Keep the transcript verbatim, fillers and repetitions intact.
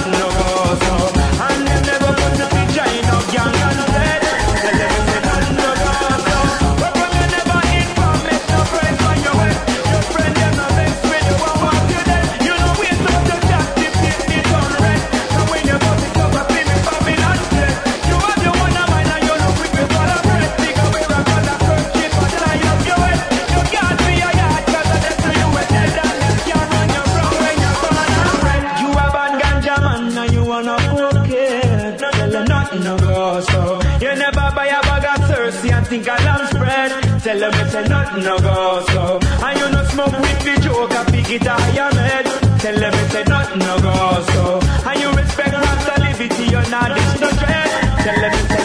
nothing no go so. And them never put the picture in no gang and said, tell them say nothing no go so. But when you never inform me, no friends when you wet. Your friend them no vex with you and want you dead. You know we so to chat if it is unrest. And when you bust it up, I feel me Babylon stress. You have your one of mine and you look quick with all the press. Because we rock on the first ship and tie up your head. You can't be a yard cause I let you wet dead. And them can't run you from when you're gone and red. You have a ganja man and you wanna cocaine. No tell them nothing no go so. You never buy a bag of Cersei and think a lamb spread. Tell them it's a nothing no go so. And you no smoke with the joke and pick it out your head. Tell them it's a nothing no go so. And you respect Rasta liberty, you're not this no dread. Tell them it's a